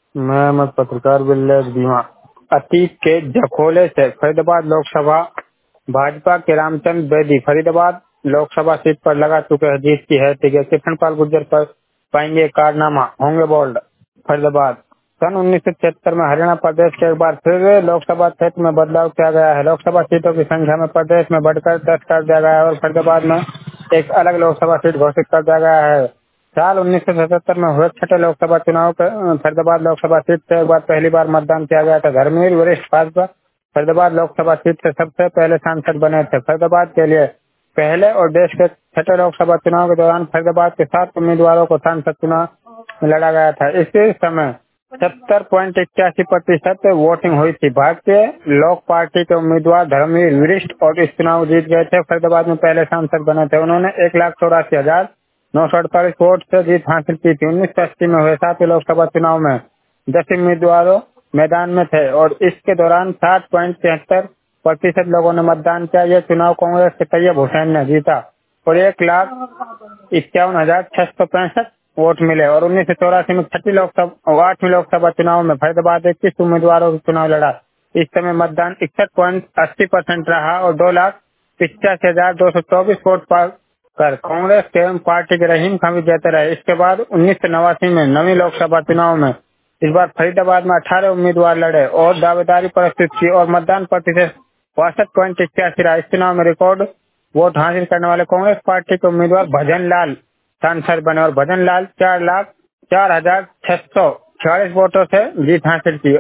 मैं मत पत्रकार बिल्ले बीमा अतीक के झकोले से फरीदाबाद लोकसभा भाजपा के रामचंद्र बेदी फरीदाबाद लोकसभा सीट पर लगा चुके हैं जीत की है टिकट। कृष्णपाल गुर्जर पर पाएंगे कारनामा, होंगे बोल्ड। फरीदाबाद सन 1976 में हरियाणा प्रदेश के एक बार फिर लोकसभा क्षेत्र में बदलाव किया गया है। लोकसभा सीटों की संख्या में प्रदेश में बढ़कर 10 कर दिया गया है और फरीदाबाद में एक अलग लोकसभा सीट घोषित कर दिया गया है। साल 1977 में हुए छठे लोकसभा चुनाव के फरीदाबाद लोकसभा सीट से एक बार पहली बार मतदान किया गया था। धर्मवीर वरिष्ठ भाजपा फरीदाबाद लोकसभा सीट से सबसे पहले सांसद बने थे। फरीदाबाद के लिए पहले और देश के छठे लोकसभा चुनाव के दौरान फरीदाबाद के 7 उम्मीदवारों को सांसद चुनाव में लड़ा गया था। इसी समय 70.81% वोटिंग हुई थी। भारतीय लोक पार्टी के उम्मीदवार धर्मवीर वरिष्ठ और इस चुनाव जीत गए थे। फरीदाबाद में पहले सांसद बने थे। उन्होंने 1,84,948 वोट से जीत हासिल की थी। 1980 में हुए 7 लोकसभा चुनाव में 10 उम्मीदवारों मैदान में थे और इसके दौरान 60.73% लोगों ने मतदान किया। यह चुनाव कांग्रेस के तैयब हुसैन ने जीता और 1,51,665 वोट मिले और 1984 में 8वीं लोकसभा चुनाव में फरीदाबाद 21 उम्मीदवारों का चुनाव लड़ा। इस समय मतदान 61.80% रहा और 2,85,224 वोट कर कांग्रेस के पार्टी के रहीम खान विजेता रहे। इसके बाद 1989 में 9वीं लोकसभा चुनाव में इस बार फरीदाबाद में 18 उम्मीदवार लड़े और दावेदारी प्रस्तुत की और मतदान प्रतिशत 62.81 रहा। इस चुनाव में रिकॉर्ड वोट हासिल करने वाले कांग्रेस पार्टी के उम्मीदवार भजन लाल सांसद बने और भजन लाल 4,04,646 वोटों से जीत हासिल की।